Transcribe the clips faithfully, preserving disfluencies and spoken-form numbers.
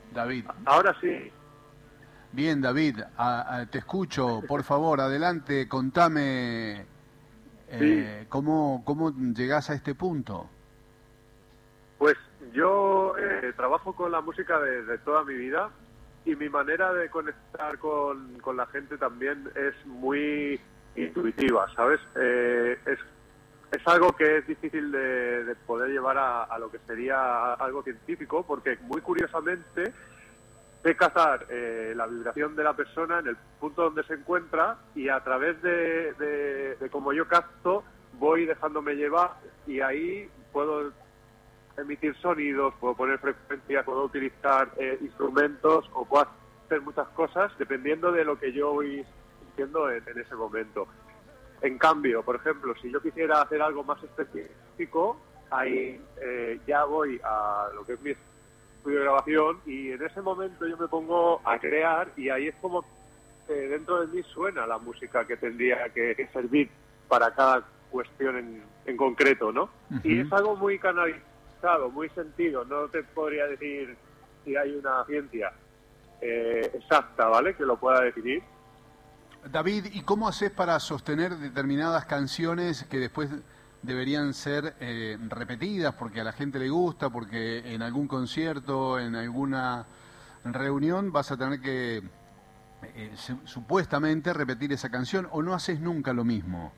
David. Ahora sí. Bien, David, a, a, te escucho, por favor, adelante, contame eh, Sí. cómo, cómo llegás a este punto. Pues yo eh, trabajo con la música de, de toda mi vida y mi manera de conectar con, con la gente también es muy intuitiva, ¿sabes? Eh, es, es algo que es difícil de, de poder llevar a, a lo que sería algo científico, porque muy curiosamente sé cazar eh, la vibración de la persona en el punto donde se encuentra y a través de, de, de cómo yo capto voy dejándome llevar y ahí puedo emitir sonidos, puedo poner frecuencias, puedo utilizar eh, instrumentos o puedo hacer muchas cosas dependiendo de lo que yo voy sintiendo en, en ese momento. En cambio, por ejemplo, si yo quisiera hacer algo más específico, ahí eh, ya voy a lo que es mi estudio de grabación y en ese momento yo me pongo a crear y ahí es como que dentro de mí suena la música que tendría que, que servir para cada cuestión en, en concreto, ¿no? Uh-huh. Y es algo muy canalizado, muy sentido, no te podría decir si hay una ciencia eh, exacta, ¿vale?, que lo pueda definir. David, ¿y cómo haces para sostener determinadas canciones que después deberían ser eh, repetidas porque a la gente le gusta, porque en algún concierto, en alguna reunión vas a tener que eh, supuestamente repetir esa canción, o no haces nunca lo mismo?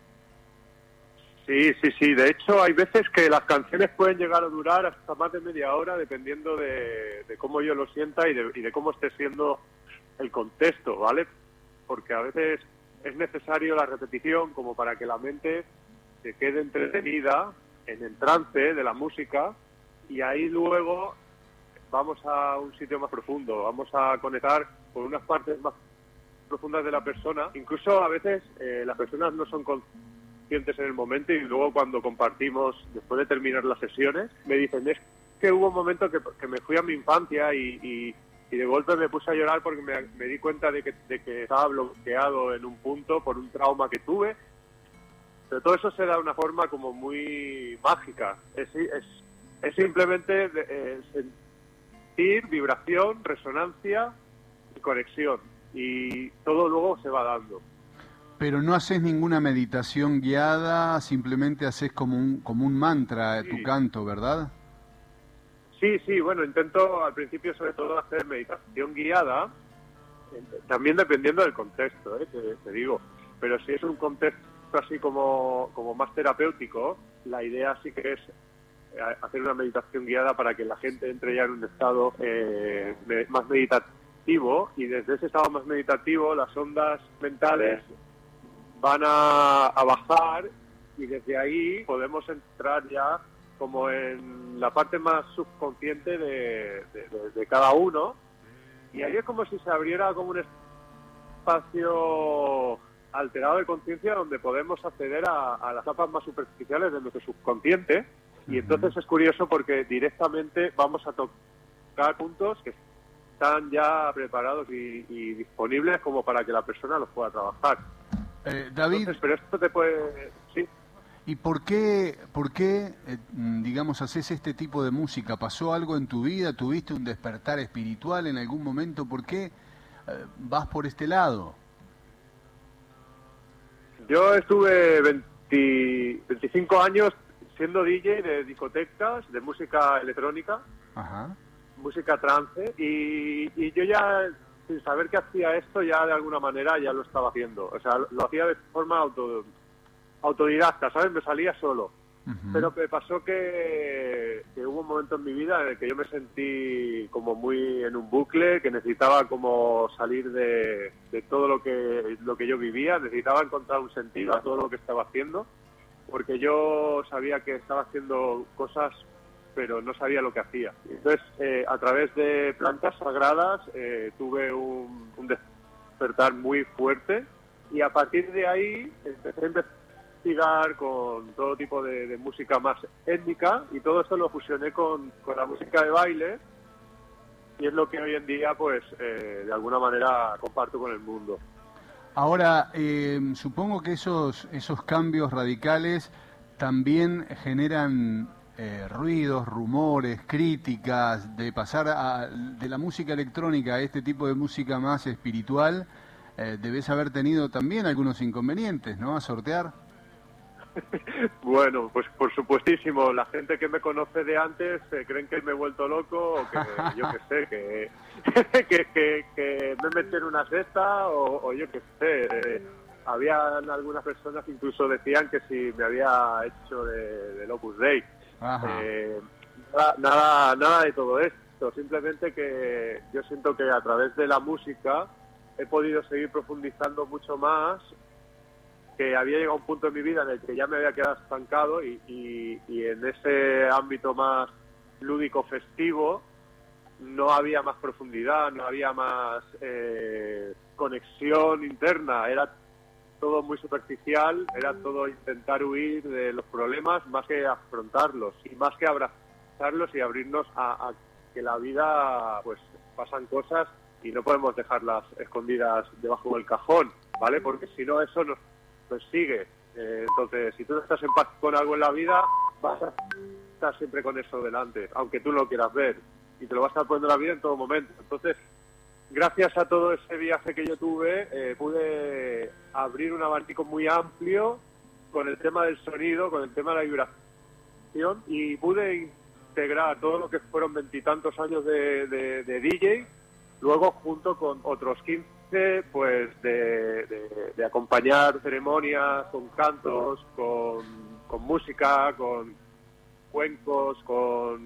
Sí, sí, sí. De hecho, hay veces que las canciones pueden llegar a durar hasta más de media hora, dependiendo de, de cómo yo lo sienta y de, y de cómo esté siendo el contexto, ¿vale? Porque a veces es necesario la repetición como para que la mente se quede entretenida en el trance de la música y ahí luego vamos a un sitio más profundo, vamos a conectar con unas partes más profundas de la persona. Incluso a veces eh, las personas no son conscientes en el momento y luego cuando compartimos, después de terminar las sesiones, me dicen, es que hubo un momento que, que me fui a mi infancia y, y, y de golpe me puse a llorar porque me, me di cuenta de que, de que estaba bloqueado en un punto por un trauma que tuve. Pero todo eso se da de una forma como muy mágica. Es, es, es simplemente de, eh, sentir vibración, resonancia y conexión. Y todo luego se va dando. Pero no haces ninguna meditación guiada, simplemente haces como un, como un mantra Sí. tu canto, ¿verdad? Sí, sí, bueno, intento al principio sobre todo hacer meditación guiada, también dependiendo del contexto, ¿eh? te, te digo. Pero si es un contexto así como, como más terapéutico, la idea sí que es hacer una meditación guiada para que la gente entre ya en un estado eh, más meditativo y desde ese estado más meditativo las ondas mentales van a, a bajar y desde ahí podemos entrar ya como en la parte más subconsciente de, de, de, de cada uno y ahí es como si se abriera como un espacio alterado de conciencia donde podemos acceder a, a las capas más superficiales de nuestro subconsciente y uh-huh. Entonces es curioso porque directamente vamos a tocar puntos que están ya preparados y, y disponibles como para que la persona los pueda trabajar. Eh, David, entonces, pero esto te puede... ¿Sí? ¿Y por qué, por qué eh, digamos, haces este tipo de música? ¿Pasó algo en tu vida? ¿Tuviste un despertar espiritual en algún momento? ¿Por qué eh, vas por este lado? Yo estuve veinte, veinticinco años siendo D J de discotecas, de música electrónica, Ajá. música trance, y, y yo ya, sin saber que hacía esto, ya de alguna manera ya lo estaba haciendo. O sea, lo hacía de forma auto, autodidacta, ¿sabes? Me salía solo. Uh-huh. Pero me pasó que, que hubo un momento en mi vida en el que yo me sentí como muy en un bucle, que necesitaba como salir de, de todo lo que, lo que yo vivía, necesitaba encontrar un sentido a todo lo que estaba haciendo, porque yo sabía que estaba haciendo cosas, pero no sabía lo que hacía. Entonces, eh, a través de plantas sagradas, eh, tuve un, un despertar muy fuerte, y a partir de ahí empecé a investigar con todo tipo de, de música más étnica, y todo eso lo fusioné con, con la música de baile, y es lo que hoy en día, pues, eh, de alguna manera comparto con el mundo. Ahora, eh, supongo que esos, esos cambios radicales también generan eh, ruidos, rumores, críticas, de pasar a, de la música electrónica a este tipo de música más espiritual, eh, debes haber tenido también algunos inconvenientes, ¿no? A sortear. Bueno, pues por supuestísimo. La gente que me conoce de antes eh, creen que me he vuelto loco o que yo qué sé, que, que, que, que me metí en una secta o, o yo qué sé. Eh, habían algunas personas que incluso decían que si me había hecho de, del Opus Dei. Eh, nada, nada, nada de todo esto. Simplemente que yo siento que a través de la música he podido seguir profundizando mucho más, que había llegado a un punto en mi vida en el que ya me había quedado estancado y, y, y en ese ámbito más lúdico festivo no había más profundidad, no había más eh, conexión interna, era todo muy superficial, era todo intentar huir de los problemas más que afrontarlos y más que abrazarlos y abrirnos a, a que la vida, pues pasan cosas y no podemos dejarlas escondidas debajo del cajón, ¿vale? Porque si no eso nos persigue. Eh, entonces, si tú no estás en paz con algo en la vida, vas a estar siempre con eso delante, aunque tú no lo quieras ver, y te lo vas a estar poniendo en la vida en todo momento. Entonces, gracias a todo ese viaje que yo tuve, eh, pude abrir un abanico muy amplio con el tema del sonido, con el tema de la vibración, y pude integrar todo lo que fueron veintitantos años de, de, de D J, luego junto con otros quince, pues de, de, de acompañar ceremonias con cantos, con, con música, con cuencos, con,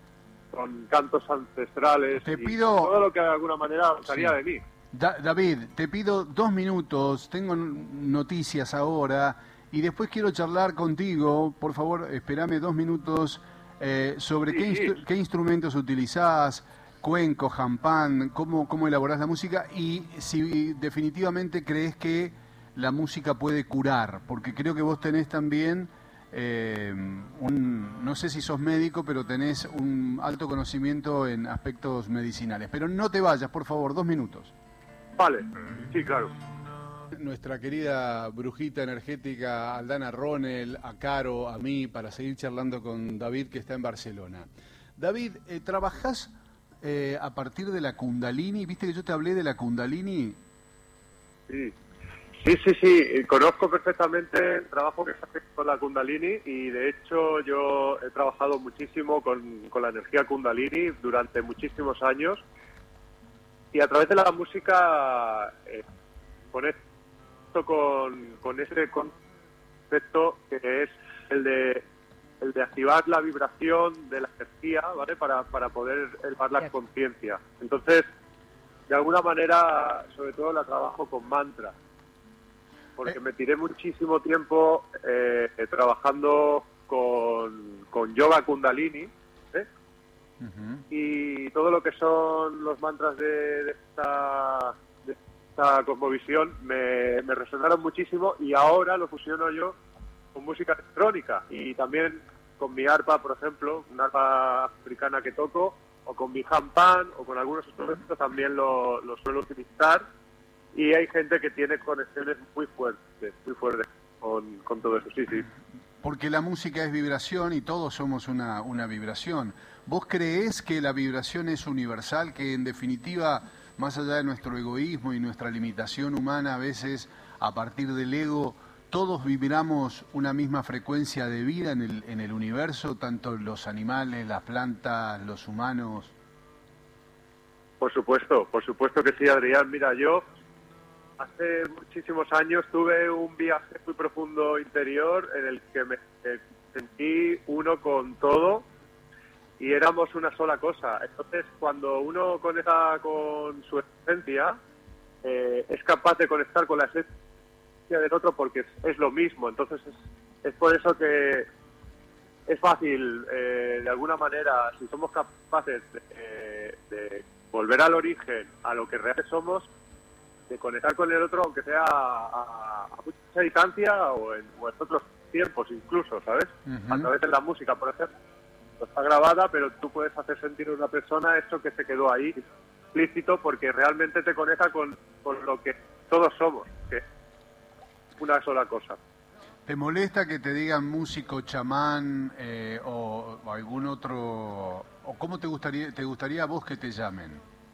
con cantos ancestrales, te y pido todo lo que de alguna manera salía sí. de mí. Da David, te pido dos minutos, tengo noticias ahora y después quiero charlar contigo, por favor, espérame dos minutos eh, sobre sí, qué, sí. instru qué instrumentos utilizás, cuenco, jampán, cómo, cómo elaborás la música y si definitivamente crees que la música puede curar, porque creo que vos tenés también, eh, un, no sé si sos médico, pero tenés un alto conocimiento en aspectos medicinales. Pero no te vayas, por favor, dos minutos. Vale, sí, claro. Nuestra querida brujita energética Aldana Ronel, a Caro, a mí, para seguir charlando con David, que está en Barcelona. David, eh, ¿trabajás eh, a partir de la Kundalini? ¿Viste que yo te hablé de la Kundalini? Sí, sí, sí, sí. Conozco perfectamente el trabajo que se hace con la Kundalini y de hecho yo he trabajado muchísimo con, con la energía Kundalini durante muchísimos años. Y a través de la música eh, conecto con, con ese concepto que es el de el de activar la vibración de la energía, ¿vale? Para, para poder elevar la conciencia. Entonces, de alguna manera, sobre todo la trabajo con mantras, porque me tiré muchísimo tiempo eh, trabajando con, con yoga Kundalini, ¿eh? Uh-huh. Y todo lo que son los mantras de, de, esta, de esta cosmovisión me, me resonaron muchísimo y ahora lo fusiono yo con música electrónica y también con mi arpa, por ejemplo, una arpa africana que toco, o con mi jampán o con algunos instrumentos también lo, lo suelo utilizar y hay gente que tiene conexiones muy fuertes, muy fuertes con, con todo eso, sí, sí. Porque la música es vibración y todos somos una, una vibración. ¿Vos creés que la vibración es universal, que en definitiva, más allá de nuestro egoísmo y nuestra limitación humana, a veces a partir del ego, todos vibramos una misma frecuencia de vida en el, en el universo, tanto los animales, las plantas, los humanos? Por supuesto, por supuesto que sí, Adrián. Mira, yo hace muchísimos años tuve un viaje muy profundo interior en el que me eh, sentí uno con todo y éramos una sola cosa. Entonces, cuando uno conecta con su esencia, eh, es capaz de conectar con la esencia del otro porque es, es lo mismo. Entonces, es, es por eso que es fácil, eh, de alguna manera, si somos capaces de, eh, de volver al origen, a lo que realmente somos, de conectar con el otro, aunque sea a, a mucha distancia o en, o en otros tiempos incluso, ¿sabes? Uh-huh. A través de la música, por ejemplo. Está grabada, pero tú puedes hacer sentir a una persona esto que se quedó ahí explícito porque realmente te conecta con, con lo que todos somos, que es una sola cosa. ¿Te molesta que te digan músico, chamán eh, o, o algún otro, o cómo te gustaría, te gustaría a vos que te llamen?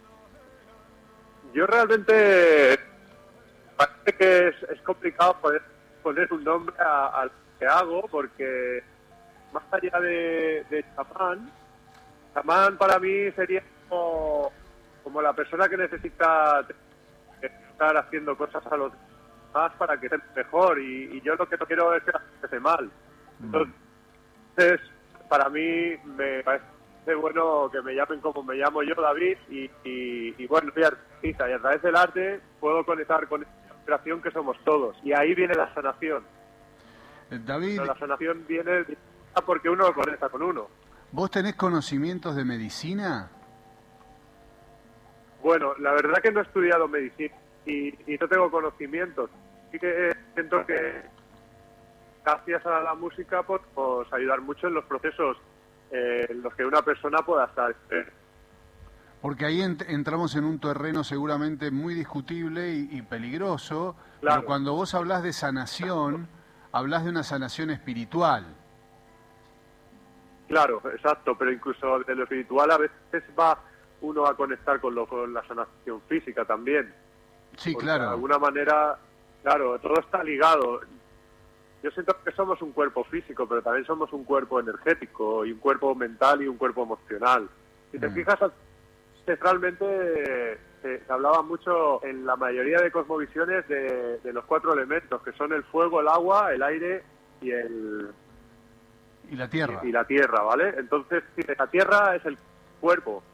Yo realmente parece que es, es complicado poder poner un nombre a, a lo que hago, porque más allá de, de chamán, chamán para mí sería como, como la persona que necesita estar haciendo cosas a los demás para que estén mejor, y, y yo lo que no quiero es que la gente esté mal. Entonces, para mí me parece bueno que me llamen como me llamo yo, David, y, y, y bueno, soy artista, y a través del arte puedo conectar con esta inspiración que somos todos, y ahí viene la sanación. David, pero la sanación viene porque uno conecta con uno. ¿Vos tenés conocimientos de medicina? Bueno, la verdad que no he estudiado medicina y, y no tengo conocimientos. Sí que siento que gracias a la música podemos ayudar mucho en los procesos eh, en los que una persona pueda estar. Eh. Porque ahí ent entramos en un terreno seguramente muy discutible y, y peligroso, Claro. Pero cuando vos hablás de sanación, hablás de una sanación espiritual. Claro, exacto, pero incluso de lo espiritual a veces va uno a conectar con, lo, con la sanación física también. Sí, Porque claro. De alguna manera, claro, todo está ligado. Yo siento que somos un cuerpo físico, pero también somos un cuerpo energético, y un cuerpo mental y un cuerpo emocional. Si te Mm. fijas, ancestralmente se, se hablaba mucho en la mayoría de cosmovisiones de, de los cuatro elementos, que son el fuego, el agua, el aire y el... Y la tierra. Y, y la tierra, ¿vale? Entonces, si la tierra es el cuerpo,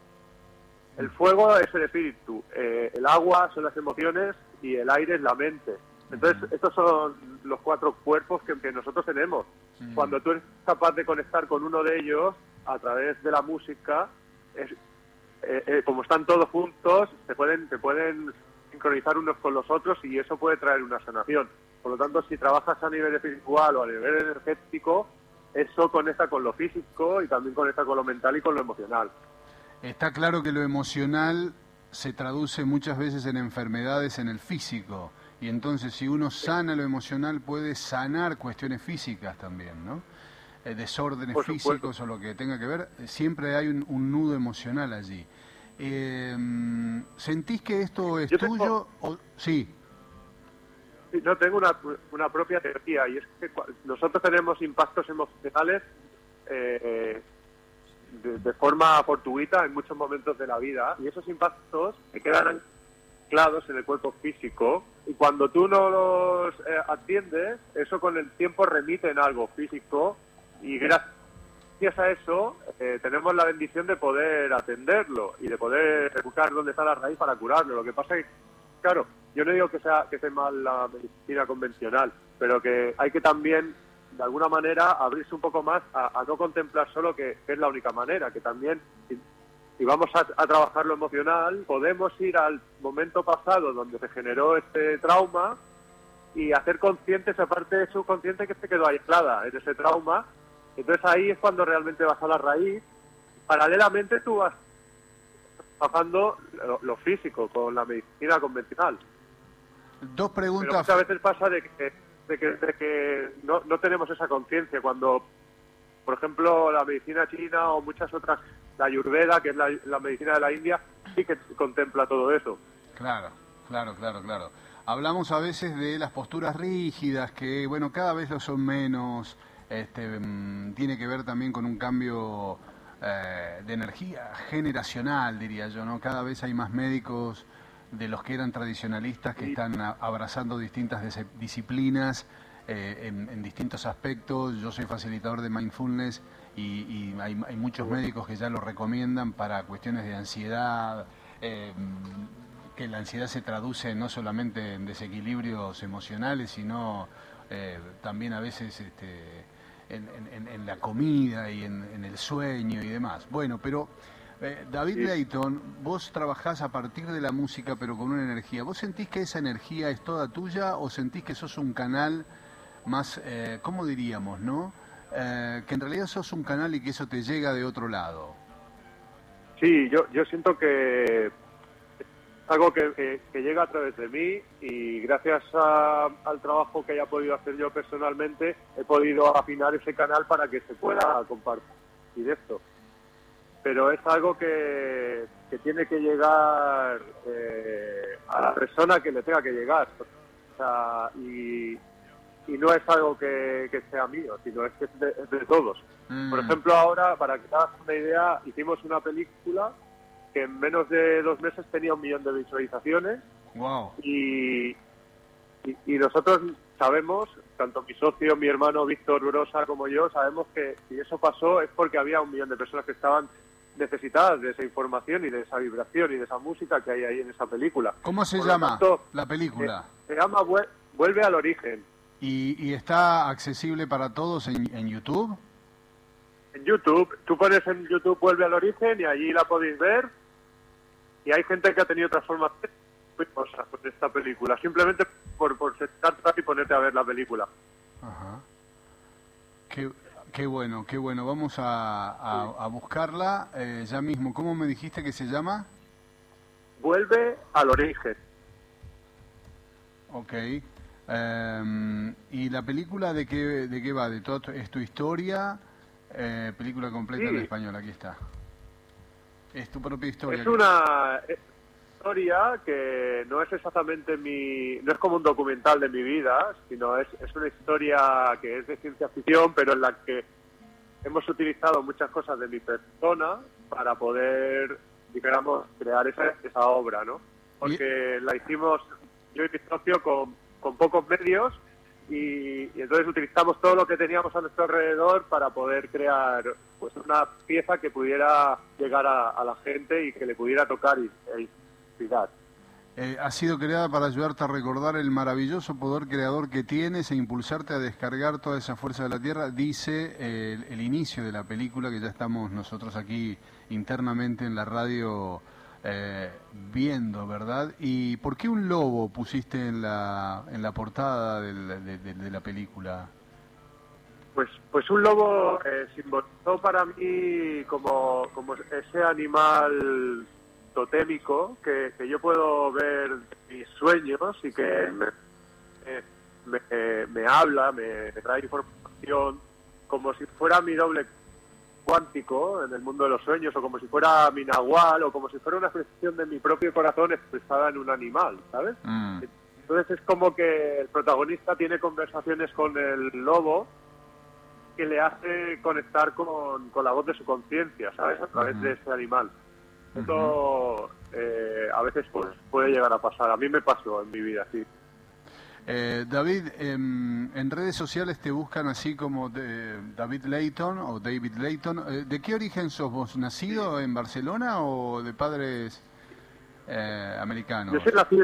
el fuego es el espíritu, eh, el agua son las emociones y el aire es la mente. Entonces, uh-huh. estos son los cuatro cuerpos que, que nosotros tenemos. Uh-huh. Cuando tú eres capaz de conectar con uno de ellos a través de la música, es, eh, eh, como están todos juntos, se pueden, se pueden sincronizar unos con los otros, y eso puede traer una sanación. Por lo tanto, si trabajas a nivel espiritual o a nivel energético, eso conecta con lo físico y también conecta con lo mental y con lo emocional. Está claro que lo emocional se traduce muchas veces en enfermedades en el físico, y entonces si uno sana lo emocional puede sanar cuestiones físicas también, ¿no? Eh, desórdenes Por físicos supuesto. o lo que tenga que ver, siempre hay un, un nudo emocional allí. Eh, ¿Sentís que esto es Yo tuyo? tengo... O... Sí. Sí, no, tengo una, una propia teoría, y es que nosotros tenemos impactos emocionales eh, de, de forma fortuita en muchos momentos de la vida, y esos impactos se quedan anclados en el cuerpo físico, y cuando tú no los eh, atiendes, eso con el tiempo remite en algo físico, y gracias a eso eh, tenemos la bendición de poder atenderlo y de poder buscar dónde está la raíz para curarlo. Lo que pasa es que, claro, yo no digo que sea que esté mal la medicina convencional, pero que hay que también, de alguna manera, abrirse un poco más a, a no contemplar solo que, que es la única manera, que también, si, si vamos a, a trabajar lo emocional, podemos ir al momento pasado donde se generó este trauma y hacer consciente esa parte subconsciente que se quedó aislada en ese trauma. Entonces ahí es cuando realmente vas a la raíz. Paralelamente tú vas trabajando lo, lo físico con la medicina convencional. Dos preguntas. Pero muchas veces pasa de que, de que, de que no, no tenemos esa conciencia cuando, por ejemplo, la medicina china o muchas otras, la ayurveda, que es la, la medicina de la India, sí que contempla todo eso. Claro, claro, claro, claro. Hablamos a veces de las posturas rígidas, que, bueno, cada vez lo son menos. Este, mmm, tiene que ver también con un cambio eh, de energía generacional, diría yo, ¿no? Cada vez hay más médicos de los que eran tradicionalistas que están a, abrazando distintas disciplinas eh, en, en distintos aspectos. Yo soy facilitador de mindfulness y, y hay, hay muchos médicos que ya lo recomiendan para cuestiones de ansiedad, eh, que la ansiedad se traduce no solamente en desequilibrios emocionales, sino eh, también a veces este, en, en, en la comida y en, en el sueño y demás. Bueno, pero eh, David Sí. Leighton, vos trabajás a partir de la música pero con una energía. ¿Vos sentís que esa energía es toda tuya o sentís que sos un canal más, eh, ¿cómo diríamos, no? Eh, que en realidad sos un canal y que eso te llega de otro lado. Sí, yo, yo siento que algo que, que, que llega a través de mí y gracias a, al trabajo que haya podido hacer yo personalmente he podido afinar ese canal para que se pueda compartir esto. Pero es algo que, que tiene que llegar eh, a la persona que le tenga que llegar. O sea, y, y no es algo que, que sea mío, sino es que es de, es de todos. Mm. Por ejemplo, ahora, para que te hagas una idea, hicimos una película que en menos de dos meses tenía un millón de visualizaciones. Wow. Y, y, y nosotros sabemos, tanto mi socio, mi hermano Víctor Brosa como yo, sabemos que si eso pasó es porque había un millón de personas que estaban necesitadas de esa información y de esa vibración y de esa música que hay ahí en esa película. ¿Cómo se Por llama tanto, la película? Eh, se llama Vuelve al Origen. ¿Y, y está accesible para todos en, en YouTube? En YouTube. Tú pones en YouTube Vuelve al Origen y allí la podéis ver. Y hay gente que ha tenido transformaciones muy cosas con esta película, simplemente por, por sentarte y ponerte a ver la película. Ajá. Qué, qué bueno, qué bueno. Vamos a, a, sí. a buscarla eh, ya mismo. ¿Cómo me dijiste que se llama? Vuelve al Origen. Ok. Um, ¿Y la película de qué, de qué va? ¿De todo, ¿Es tu historia? Eh, película completa sí. en español, aquí está. Es tu propia historia. Es una historia que no es exactamente mi... No es como un documental de mi vida, sino es, es una historia que es de ciencia ficción, pero en la que hemos utilizado muchas cosas de mi persona para poder, digamos, crear esa, esa obra, ¿no? Porque la hicimos yo y mi socio con, con pocos medios y, y entonces utilizamos todo lo que teníamos a nuestro alrededor para poder crear pues una pieza que pudiera llegar a, a la gente y que le pudiera tocar y, e inspirar. Eh, ha sido creada para ayudarte a recordar el maravilloso poder creador que tienes e impulsarte a descargar toda esa fuerza de la Tierra, dice eh, el, el inicio de la película, que ya estamos nosotros aquí internamente en la radio eh, viendo, ¿verdad? ¿Y por qué un lobo pusiste en la, en la portada del, de, de, de la película? Pues, pues un lobo eh, simbolizó para mí como, como ese animal totémico que, que yo puedo ver mis sueños y que me, me, me, me habla, me trae información, como si fuera mi doble cuántico en el mundo de los sueños, o como si fuera mi nahual, o como si fuera una expresión de mi propio corazón expresada en un animal, ¿sabes? Mm. Entonces es como que el protagonista tiene conversaciones con el lobo que le hace conectar con, con la voz de su conciencia, ¿sabes? A través uh-huh. de ese animal. Esto uh-huh. eh, a veces pues, puede llegar a pasar. A mí me pasó en mi vida, sí. Eh, David, eh, en redes sociales te buscan así como de David Layton o David Layton. Eh, ¿De qué origen sos vos? ¿Nacido sí. en Barcelona o de padres eh, americanos? Yo soy nacido,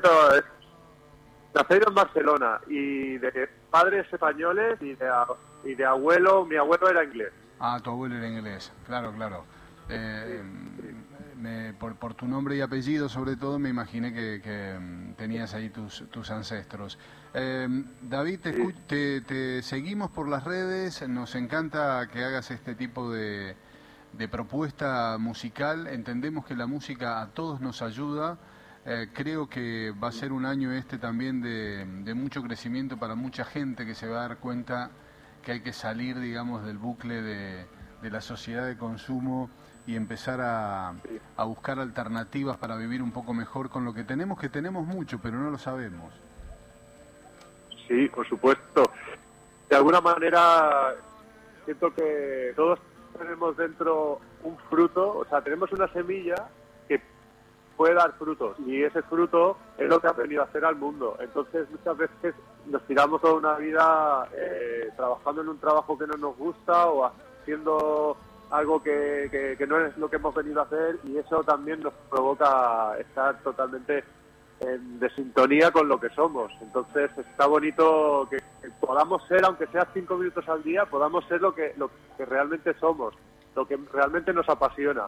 nacido en Barcelona y de padres españoles y de, y de abuelo, mi abuelo era inglés. Ah, tu abuelo era inglés, claro, claro. Eh, sí, sí. Me, por, por tu nombre y apellido, sobre todo, me imaginé que, que tenías ahí tus, tus ancestros. Eh, David, te, sí. te, te seguimos por las redes, nos encanta que hagas este tipo de, de propuesta musical. Entendemos que la música a todos nos ayuda. Eh, creo que va a ser un año este también de, de mucho crecimiento para mucha gente que se va a dar cuenta que hay que salir, digamos, del bucle de, de la sociedad de consumo y empezar a, a buscar alternativas para vivir un poco mejor con lo que tenemos, que tenemos mucho, pero no lo sabemos. Sí, por supuesto. De alguna manera siento que todos tenemos dentro un fruto, o sea, tenemos una semilla que puede dar frutos y ese fruto es lo que ha venido a hacer al mundo. Entonces muchas veces nos tiramos toda una vida eh, trabajando en un trabajo que no nos gusta o haciendo algo que, que, que no es lo que hemos venido a hacer y eso también nos provoca estar totalmente en desintonía con lo que somos. Entonces está bonito que, que podamos ser, aunque sea cinco minutos al día, podamos ser lo que, lo que realmente somos, lo que realmente nos apasiona.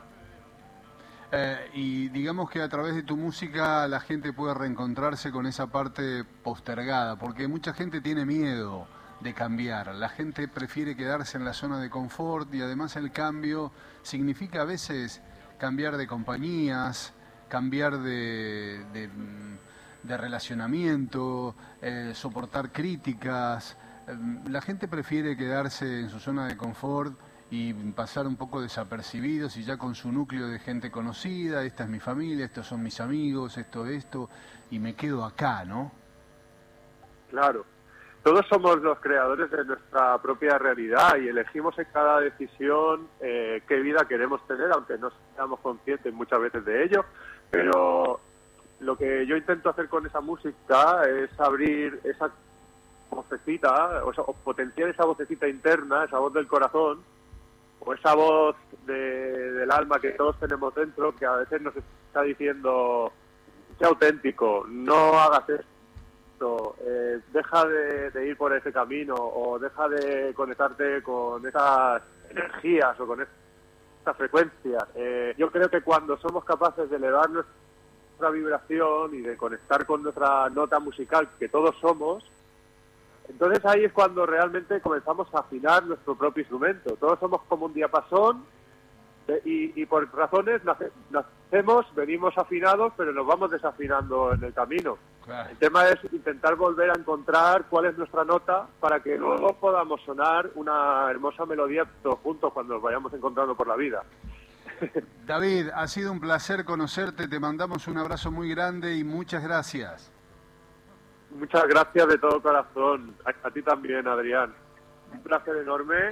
Eh, y digamos que a través de tu música la gente puede reencontrarse con esa parte postergada, porque mucha gente tiene miedo de cambiar, la gente prefiere quedarse en la zona de confort y además el cambio significa a veces cambiar de compañías, cambiar de, de, de relacionamiento, eh, soportar críticas. La gente prefiere quedarse en su zona de confort y pasar un poco desapercibidos y ya con su núcleo de gente conocida, esta es mi familia, estos son mis amigos, esto, esto, y me quedo acá, ¿no? Claro. Todos somos los creadores de nuestra propia realidad y elegimos en cada decisión eh, qué vida queremos tener, aunque no seamos conscientes muchas veces de ello, pero lo que yo intento hacer con esa música es abrir esa vocecita, o, sea, o potenciar esa vocecita interna, esa voz del corazón, o esa voz de, del alma que todos tenemos dentro, que a veces nos está diciendo, sé auténtico, no hagas esto, eh, deja de, de ir por ese camino, o deja de conectarte con esas energías o con esas frecuencias. Eh, yo creo que cuando somos capaces de elevar nuestra vibración y de conectar con nuestra nota musical, que todos somos, entonces ahí es cuando realmente comenzamos a afinar nuestro propio instrumento. Todos somos como un diapasón y, y por razones nace, nacemos, venimos afinados, pero nos vamos desafinando en el camino. Claro. El tema es intentar volver a encontrar cuál es nuestra nota para que luego podamos sonar una hermosa melodía todos juntos cuando nos vayamos encontrando por la vida. David, ha sido un placer conocerte, te mandamos un abrazo muy grande y muchas gracias. Muchas gracias de todo corazón. A, a ti también, Adrián. Un placer enorme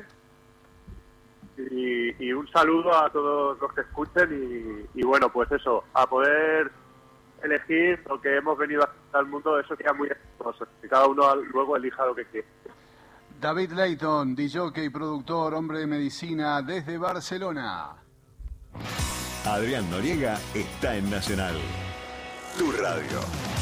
y, y un saludo a todos los que escuchen y, y bueno, pues eso, a poder elegir lo que hemos venido a hacer al mundo, eso queda muy hermoso. Que cada uno luego elija lo que quiere. David Layton, D J y productor, hombre de medicina desde Barcelona. Adrián Noriega está en Nacional, tu radio.